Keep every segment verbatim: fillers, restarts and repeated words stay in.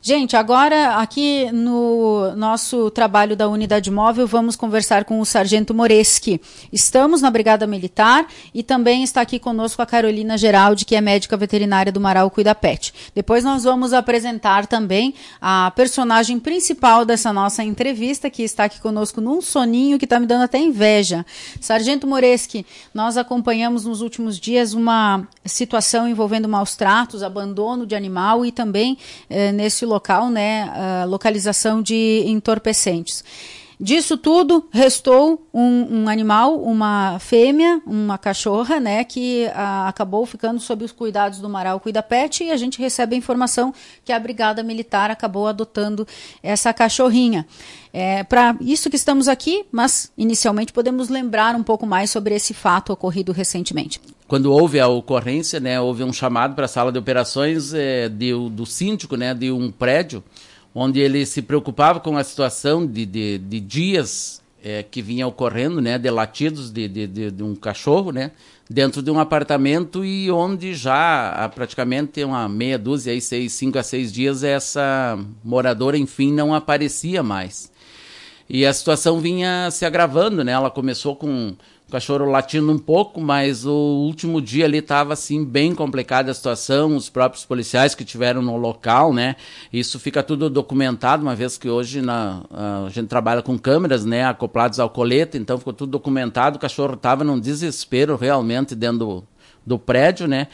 Gente, agora aqui no nosso trabalho da Unidade Móvel, vamos conversar com o Sargento Moreschi. Estamos na Brigada Militar e também está aqui conosco a Carolina Geraldi, que é médica veterinária do Marau Cuida Pet. Depois nós vamos apresentar também a personagem principal dessa nossa entrevista, que está aqui conosco num soninho que está me dando até inveja. Sargento Moreschi, nós acompanhamos nos últimos dias uma situação envolvendo maus tratos, abandono de animal e também eh, nesse local, né, a localização de entorpecentes. Disso tudo, restou um, um animal, uma fêmea, uma cachorra, né, que a, acabou ficando sob os cuidados do Marau Cuida Pet, e a gente recebe a informação que a Brigada Militar acabou adotando essa cachorrinha. É para isso que estamos aqui, mas inicialmente podemos lembrar um pouco mais sobre esse fato ocorrido recentemente. Quando houve a ocorrência, né, houve um chamado para a sala de operações é, de, do síndico, né, de um prédio, onde ele se preocupava com a situação de, de, de dias é, que vinha ocorrendo, né, de latidos de, de, de, de um cachorro, né, dentro de um apartamento, e onde já há praticamente uma meia dúzia, aí, seis, cinco a seis dias, essa moradora, enfim, não aparecia mais. E a situação vinha se agravando, né, ela começou com o cachorro latindo um pouco, mas o último dia ali estava assim bem complicada a situação, os próprios policiais que tiveram no local, né, isso fica tudo documentado, uma vez que hoje na, a gente trabalha com câmeras, né, acoplados ao colete, então ficou tudo documentado, o cachorro estava num desespero realmente dentro do, do prédio, né,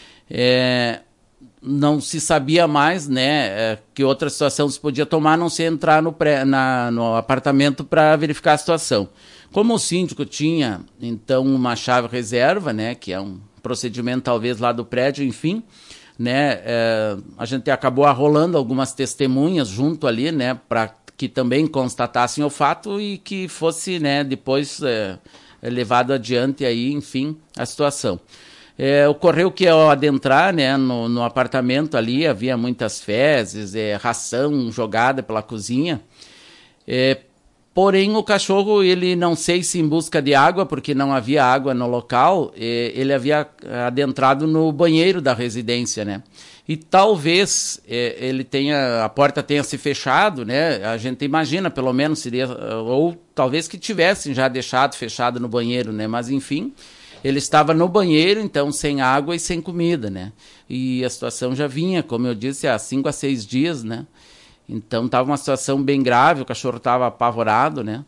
é, não se sabia mais, né, é, que outra situação se podia tomar, a não se entrar no, pré, na, no apartamento para verificar a situação. Como o síndico tinha, então, uma chave reserva, né, que é um procedimento talvez lá do prédio, enfim, né, é, a gente acabou arrolando algumas testemunhas junto ali, né, para que também constatassem o fato e que fosse, né, depois é, levado adiante aí, enfim, a situação. É, ocorreu que ao adentrar, né, no, no apartamento ali havia muitas fezes, é, ração jogada pela cozinha, é, porém, o cachorro, ele não sei se em busca de água, porque não havia água no local, ele havia adentrado no banheiro da residência, né? E talvez ele tenha, a porta tenha se fechado, né? A gente imagina, pelo menos, seria, ou talvez que tivessem já deixado fechado no banheiro, né? Mas, enfim, ele estava no banheiro, então, sem água e sem comida, né? E a situação já vinha, como eu disse, há cinco a seis dias, né? Então estava uma situação bem grave, o cachorro estava apavorado, né?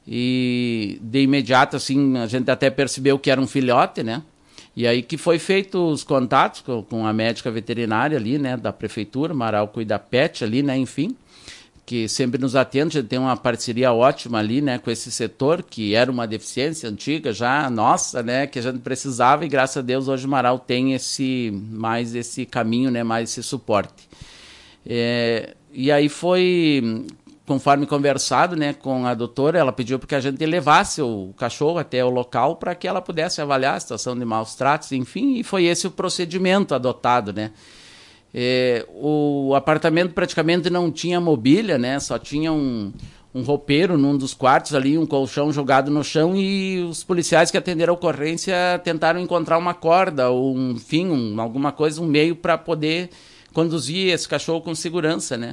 E de imediato, assim, a gente até percebeu que era um filhote, né? E aí que foi feito os contatos com, com a médica veterinária ali, né? Da prefeitura, Marau Cuida Pet ali, né? Enfim, que sempre nos atende, a gente tem uma parceria ótima ali, né? Com esse setor, que era uma deficiência antiga já, nossa, né? Que a gente precisava, e graças a Deus hoje o Marau tem esse, mais esse caminho, né? Mais esse suporte. É... E aí foi, conforme conversado, né, com a doutora, ela pediu para que a gente levasse o cachorro até o local para que ela pudesse avaliar a situação de maus tratos, enfim, e foi esse o procedimento adotado, né. É, o apartamento praticamente não tinha mobília, né, só tinha um, um roupeiro num dos quartos ali, um colchão jogado no chão, e os policiais que atenderam a ocorrência tentaram encontrar uma corda ou, um, enfim, um, alguma coisa, um meio para poder conduzir esse cachorro com segurança, né?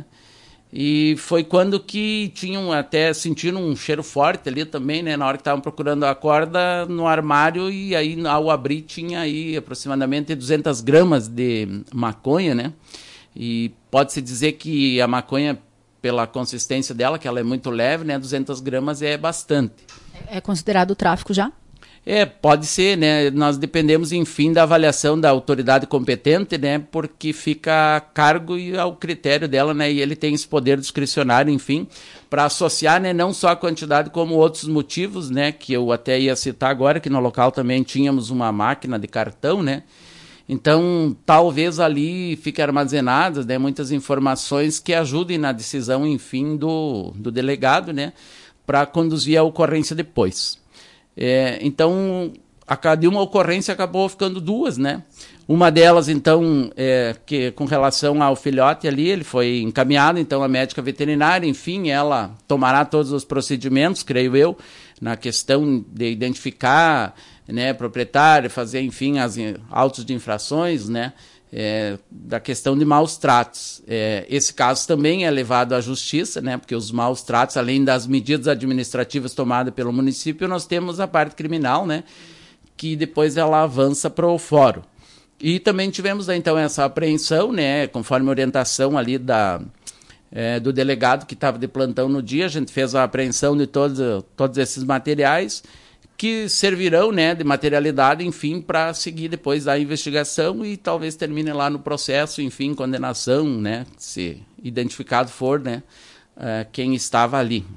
E foi quando que tinham até sentiram um cheiro forte ali também, né? Na hora que estavam procurando a corda no armário, e aí ao abrir tinha aí aproximadamente duzentas gramas de maconha, né? E pode-se dizer que a maconha, pela consistência dela, que ela é muito leve, né? duzentas gramas é bastante. É considerado tráfico já? É, pode ser, né? Nós dependemos, enfim, da avaliação da autoridade competente, né? Porque fica a cargo e ao critério dela, né? E ele tem esse poder discricionário, enfim, para associar, né? Não só a quantidade, como outros motivos, né? Que eu até ia citar agora, que no local também tínhamos uma máquina de cartão, né? Então, talvez ali fiquem armazenadas, né? Muitas informações que ajudem na decisão, enfim, do, do delegado, né? Para conduzir a ocorrência depois. É, então, a, de uma ocorrência acabou ficando duas, né? Uma delas, então, é, que com relação ao filhote ali, ele foi encaminhado, então, a médica veterinária, enfim, ela tomará todos os procedimentos, creio eu, na questão de identificar, né, proprietário, fazer, enfim, as autos de infrações, né? é, da questão de maus tratos. É, esse caso também é levado à justiça, né, porque os maus tratos, além das medidas administrativas tomadas pelo município, nós temos a parte criminal, né, que depois ela avança para o fórum. E também tivemos, então, essa apreensão, né, conforme a orientação ali da, é, do delegado que estava de plantão no dia. A gente fez a apreensão de todos, todos esses materiais, que servirão, né, de materialidade, enfim, para seguir depois da investigação e talvez termine lá no processo, enfim, condenação, né, se identificado for, né, uh, quem estava ali.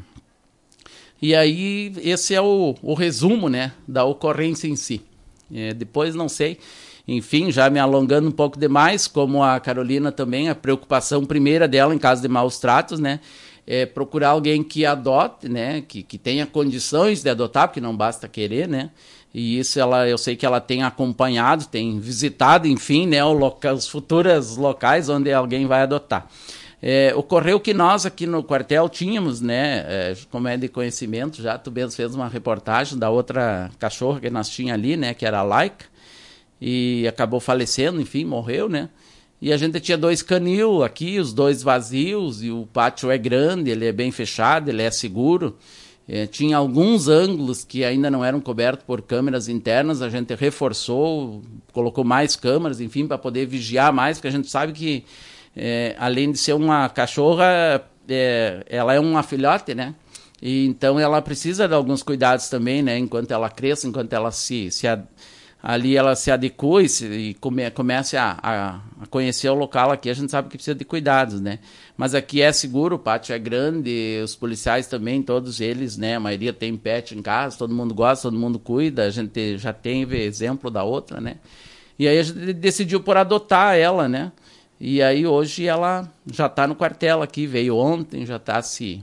E aí, esse é o, o resumo, né, da ocorrência em si. É, depois, não sei, enfim, já me alongando um pouco demais, como a Carolina também, a preocupação primeira dela em caso de maus tratos, né, é procurar alguém que adote, né, que, que tenha condições de adotar, porque não basta querer, né, e isso ela, eu sei que ela tem acompanhado, tem visitado, enfim, né, o loca, os futuros locais onde alguém vai adotar. É, ocorreu que nós aqui no quartel tínhamos, né, é, como é de conhecimento, já tu mesmo fez uma reportagem da outra cachorra que nós tínhamos ali, né, que era a Laika, e acabou falecendo, enfim, morreu, né. E a gente tinha dois canil aqui, os dois vazios, e o pátio é grande, ele é bem fechado, ele é seguro. É, tinha alguns ângulos que ainda não eram cobertos por câmeras internas, a gente reforçou, colocou mais câmeras, enfim, para poder vigiar mais, porque a gente sabe que, é, além de ser uma cachorra, é, ela é uma filhote, né? E, então ela precisa de alguns cuidados também, né? Enquanto ela cresce, enquanto ela se... se ad... ali ela se adequa e, se, e come, comece a, a, a conhecer o local aqui, a gente sabe que precisa de cuidados, né? Mas aqui é seguro, o pátio é grande, os policiais também, todos eles, né? A maioria tem pet em casa, todo mundo gosta, todo mundo cuida, a gente já tem exemplo da outra, né? E aí a gente decidiu por adotar ela, né? E aí hoje ela já está no quartel aqui, veio ontem, já está se,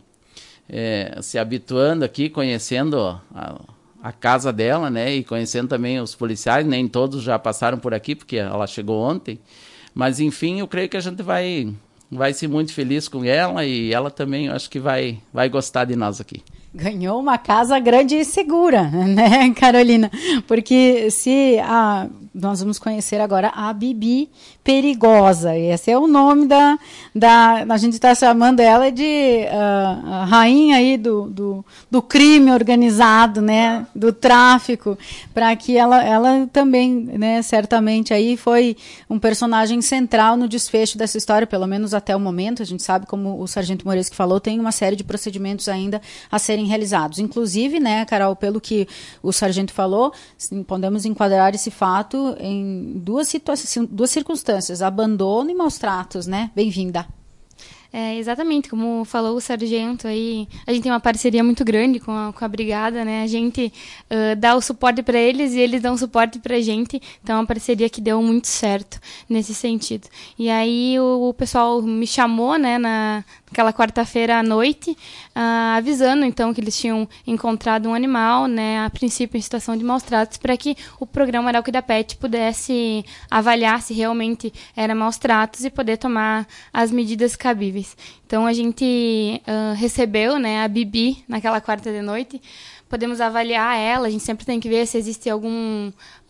é, se habituando aqui, conhecendo a, a casa dela, né, e conhecendo também os policiais, nem todos já passaram por aqui, porque ela chegou ontem, mas enfim, eu creio que a gente vai, vai ser muito feliz com ela, e ela também, eu acho que vai, vai gostar de nós aqui. Ganhou uma casa grande e segura, né, Carolina? Porque se a, nós vamos conhecer agora a Bibi Perigosa, esse é o nome da, da a gente está chamando ela de uh, a rainha aí do, do, do crime organizado, né, do tráfico, para que ela, ela também, né, certamente aí foi um personagem central no desfecho dessa história, pelo menos até o momento. A gente sabe, como o Sargento Moreski falou, tem uma série de procedimentos ainda a serem realizados. Inclusive, né, Carol, pelo que o sargento falou, sim, podemos enquadrar esse fato em duas, situa- duas circunstâncias, abandono e maus tratos, né? Bem-vinda. É, exatamente, como falou o sargento aí, a gente tem uma parceria muito grande com a, com a brigada, né? A gente uh, dá o suporte para eles e eles dão suporte para a gente, então é uma parceria que deu muito certo nesse sentido. E aí o, o pessoal me chamou, né, na, naquela quarta-feira à noite, uh, avisando então que eles tinham encontrado um animal, né, a princípio em situação de maus tratos, para que o programa Arauco da Pet pudesse avaliar se realmente era maus tratos e poder tomar as medidas cabíveis. Então a gente uh, recebeu, né, a Bibi naquela quarta de noite. Podemos avaliar ela, a gente sempre tem que ver se existe algum...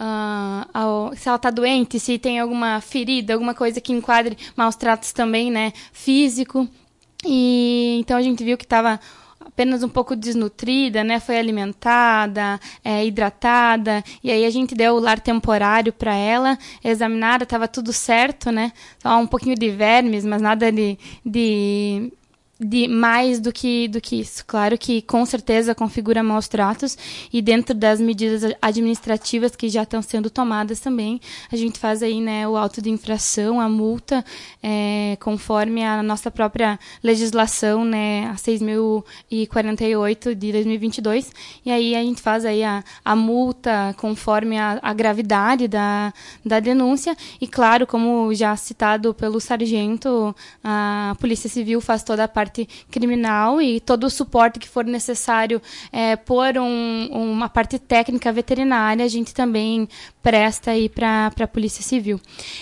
Uh, se ela está doente, se tem alguma ferida, alguma coisa que enquadre maus tratos também, né, físico. E então a gente viu que estava apenas um pouco desnutrida, né? Foi alimentada, é, hidratada, e aí a gente deu o lar temporário para ela, examinada, estava tudo certo, né? Só um pouquinho de vermes, mas nada de, de, de mais do que, do que isso. Claro que com certeza configura maus tratos, e dentro das medidas administrativas que já estão sendo tomadas também, a gente faz aí, né, o auto de infração, a multa, é, conforme a nossa própria legislação, né, a seis mil e quarenta e oito de dois mil e vinte e dois, e aí a gente faz aí a, a multa conforme a, a gravidade da, da denúncia, e claro, como já citado pelo sargento, a Polícia Civil faz toda a parte criminal e todo o suporte que for necessário é, por um, uma parte técnica veterinária, a gente também presta aí para a Polícia Civil.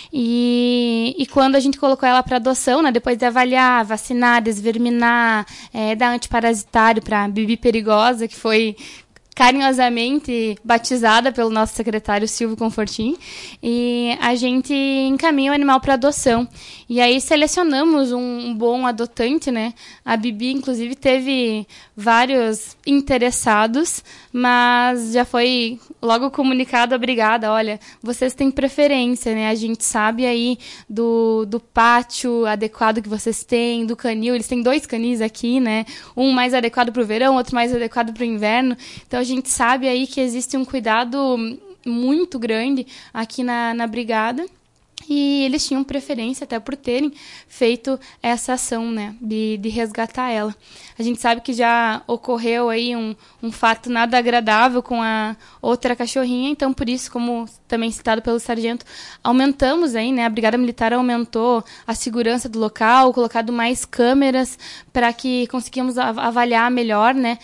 E, e quando a gente colocou ela para adoção, né, depois de avaliar, vacinar, desverminar, é, dar antiparasitário para a Bibi Perigosa, que foi carinhosamente batizada pelo nosso secretário Silvio Confortin, e a gente encaminha o animal para adoção. E aí selecionamos um, um bom adotante, né? A Bibi, inclusive, teve vários interessados, mas já foi logo comunicado a brigada, olha, vocês têm preferência, né? A gente sabe aí do, do pátio adequado que vocês têm, do canil, eles têm dois canis aqui, né? Um mais adequado para o verão, outro mais adequado para o inverno. Então, a gente sabe aí que existe um cuidado muito grande aqui na, na brigada. E eles tinham preferência até por terem feito essa ação, né, de, de resgatar ela. A gente sabe que já ocorreu aí um, um fato nada agradável com a outra cachorrinha, então por isso, como também citado pelo sargento, aumentamos aí, né, a Brigada Militar aumentou a segurança do local, colocado mais câmeras para que conseguimos avaliar melhor, né,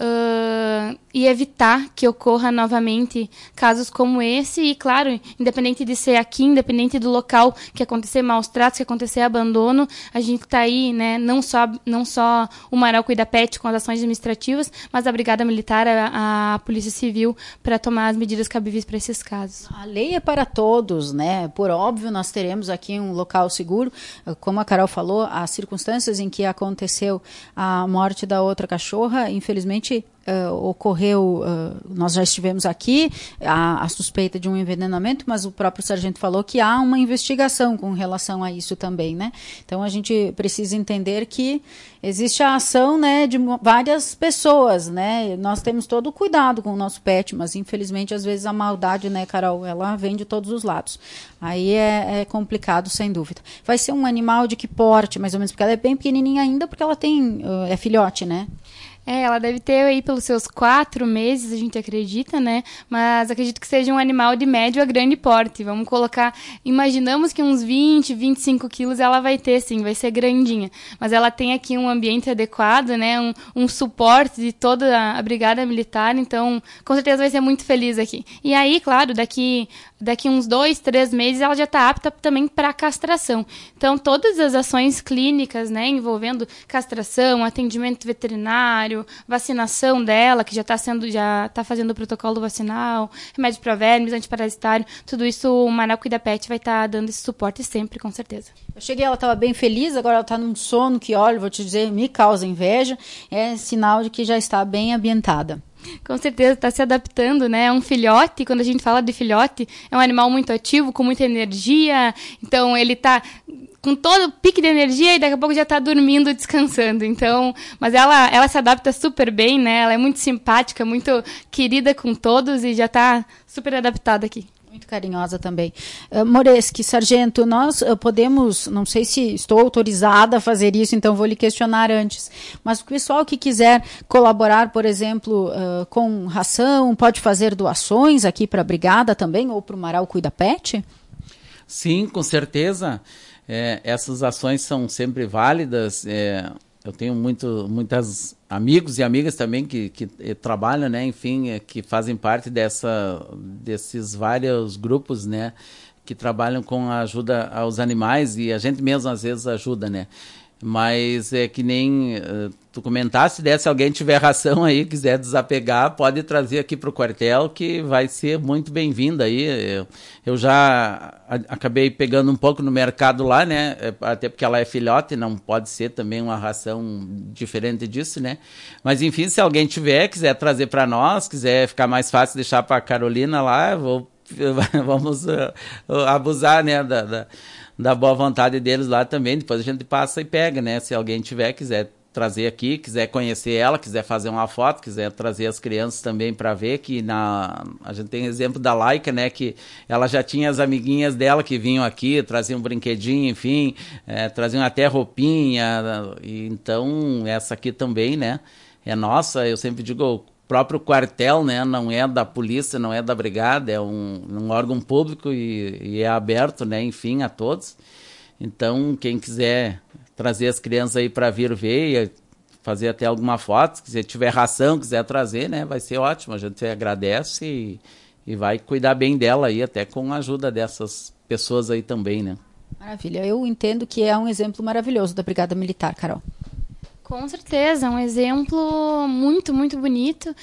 uh, e evitar que ocorra novamente casos como esse. E claro, independente de ser aqui, independente do local que acontecer maus tratos, que acontecer abandono, a gente está aí, né, não só, não só o Marau Cuida Pet com as ações administrativas, mas a Brigada Militar, a, a Polícia Civil, para tomar as medidas cabíveis para esses casos. A lei é para todos, né? Por óbvio, nós teremos aqui um local seguro. Como a Carol falou, as circunstâncias em que aconteceu a morte da outra cachorra, infelizmente, Uh, ocorreu, uh, nós já estivemos aqui, a, a suspeita de um envenenamento, mas o próprio sargento falou que há uma investigação com relação a isso também, né? Então a gente precisa entender que existe a ação, né, de várias pessoas, né? Nós temos todo o cuidado com o nosso pet, mas infelizmente às vezes a maldade, né, Carol, ela vem de todos os lados. Aí é, é complicado, sem dúvida. Vai ser um animal de que porte, mais ou menos, porque ela é bem pequenininha ainda, porque ela tem, uh, é filhote, né? É, ela deve ter aí pelos seus quatro meses, a gente acredita, né? Mas acredito que seja um animal de médio a grande porte. Vamos colocar, imaginamos que uns vinte, vinte e cinco quilos ela vai ter, sim, vai ser grandinha. Mas ela tem aqui um ambiente adequado, né? Um, um suporte de toda a Brigada Militar, então com certeza vai ser muito feliz aqui. E aí, claro, daqui, daqui uns dois, três meses ela já está apta também para castração. Então todas as ações clínicas, né, envolvendo castração, atendimento veterinário, vacinação dela, que já está sendo, já está fazendo o protocolo vacinal, remédio para vermes, antiparasitário, tudo isso o Marau Cuida Pet vai estar tá dando esse suporte sempre, com certeza. Eu cheguei, ela estava bem feliz, agora ela está num sono que, olha, vou te dizer, me causa inveja, é sinal de que já está bem ambientada. Com certeza, está se adaptando, né? É um filhote, quando a gente fala de filhote, é um animal muito ativo, com muita energia, então ele está com todo o pique de energia e daqui a pouco já está dormindo, descansando. Então, mas ela, ela se adapta super bem, né? Ela é muito simpática, muito querida com todos e já está super adaptada aqui. Muito carinhosa também. Uh, Moreschi, sargento, nós uh, podemos, não sei se estou autorizada a fazer isso, então vou lhe questionar antes, mas o pessoal que quiser colaborar, por exemplo, uh, com ração, pode fazer doações aqui para a Brigada também, ou para o Marau Cuida Pet? Sim, com certeza. É, essas ações são sempre válidas. É, eu tenho muito, muitas amigos e amigas também que, que trabalham, né, enfim, é, que fazem parte dessa, desses vários grupos, né, que trabalham com a ajuda aos animais, e a gente mesmo às vezes ajuda, né. Mas é que nem uh, tu comentaste, né, se alguém tiver ração aí, quiser desapegar, pode trazer aqui para o quartel, que vai ser muito bem-vinda aí. Eu, eu já a, acabei pegando um pouco no mercado lá, né, até porque ela é filhote, não pode ser também uma ração diferente disso, né. Mas enfim, se alguém tiver, quiser trazer para nós, quiser ficar mais fácil deixar para a Carolina lá, vou, vamos uh, abusar, né, da... da da boa vontade deles lá também, depois a gente passa e pega, né, se alguém tiver, quiser trazer aqui, quiser conhecer ela, quiser fazer uma foto, quiser trazer as crianças também para ver, que na, a gente tem exemplo da Laika, né, que ela já tinha as amiguinhas dela que vinham aqui, traziam um brinquedinho, enfim, é, traziam até roupinha, e então essa aqui também, né, é nossa. Eu sempre digo, próprio quartel, né, não é da polícia, não é da brigada, é um, um órgão público e, e é aberto, né, enfim, a todos. Então, quem quiser trazer as crianças aí para vir ver e fazer até alguma foto, se tiver ração, quiser trazer, né, vai ser ótimo. A gente agradece e, e vai cuidar bem dela aí, até com a ajuda dessas pessoas aí também, né. Maravilha. Eu entendo que é um exemplo maravilhoso da Brigada Militar, Carol. Com certeza, um exemplo muito, muito bonito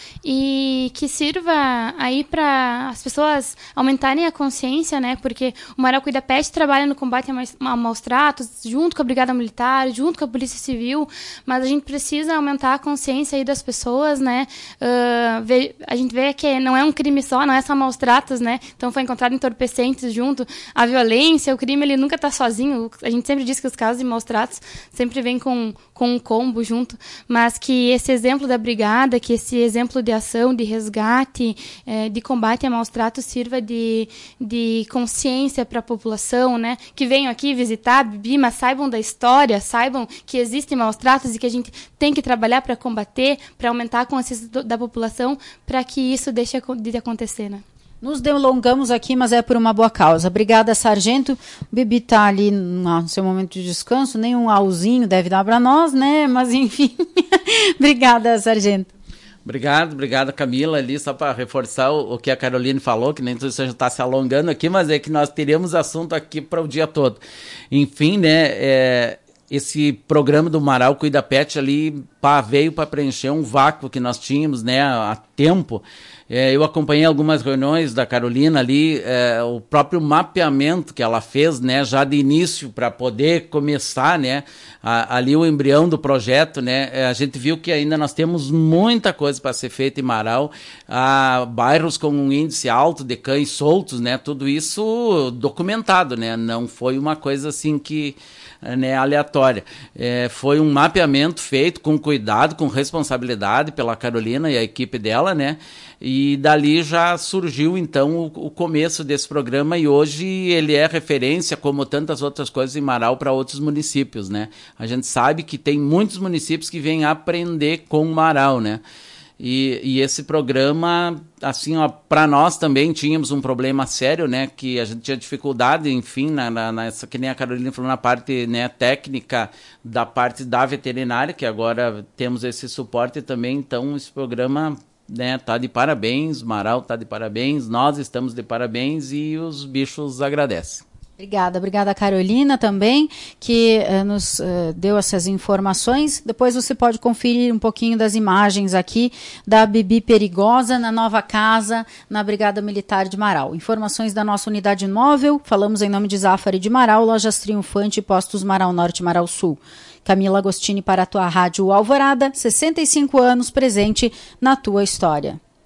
e que sirva aí para as pessoas aumentarem a consciência, né? Porque o Marau Cuida Pet trabalha no combate a maus tratos, junto com a Brigada Militar, junto com a Polícia Civil, mas a gente precisa aumentar a consciência aí das pessoas, né? Uh, vê, a gente vê que não é um crime só, não é só maus tratos, né? Então foi encontrado entorpecentes junto. A violência, o crime, ele nunca está sozinho. A gente sempre diz que os casos de maus tratos sempre vêm com, com um combo junto, mas que esse exemplo da brigada, que esse exemplo de ação, de resgate, eh, de combate a maus tratos sirva de, de consciência para a população, né? Que venham aqui visitar a Bibi, mas saibam da história, saibam que existem maus tratos e que a gente tem que trabalhar para combater, para aumentar a consciência do, da população, para que isso deixe de acontecer, né? Nos delongamos aqui, mas é por uma boa causa. Obrigada, Sargento. O Bibi está ali no seu momento de descanso, nem um auzinho deve dar para nós, né? Mas, enfim. Obrigada, Sargento. Obrigado, obrigado, Camila, ali, só para reforçar o, o que a Caroline falou, que nem tudo isso já está se alongando aqui, mas é que nós teríamos assunto aqui para o dia todo. Enfim, né, é, esse programa do Marau Cuida Pet ali pá, veio para preencher um vácuo que nós tínhamos, né, há tempo. É, eu acompanhei algumas reuniões da Carolina ali, é, o próprio mapeamento que ela fez, né, já de início para poder começar, né, a, ali o embrião do projeto, né, é, a gente viu que ainda nós temos muita coisa para ser feita em Marau, há bairros com um índice alto de cães soltos, né, tudo isso documentado, né, não foi uma coisa assim que, né, aleatória, é, foi um mapeamento feito com cuidado, com responsabilidade pela Carolina e a equipe dela, né, e dali já surgiu, então, o, o começo desse programa e hoje ele é referência, como tantas outras coisas em Marau, para outros municípios, né? A gente sabe que tem muitos municípios que vêm aprender com Marau, né? E, e esse programa, assim, ó, para nós também tínhamos um problema sério, né? Que a gente tinha dificuldade, enfim, na, na, nessa, que nem a Carolina falou, na parte, né, técnica da parte da veterinária, que agora temos esse suporte também, então esse programa... né, tá de parabéns, Marau tá de parabéns, nós estamos de parabéns e os bichos agradecem. Obrigada, obrigada Carolina também, que uh, nos uh, deu essas informações. Depois você pode conferir um pouquinho das imagens aqui da Bibi Perigosa na nova casa, na Brigada Militar de Marau. Informações da nossa unidade móvel, falamos em nome de Zafari de Marau, Lojas Triunfante e Postos Marau Norte e Marau Sul. Camila Agostini para a tua Rádio Alvorada, sessenta e cinco anos presente na tua história.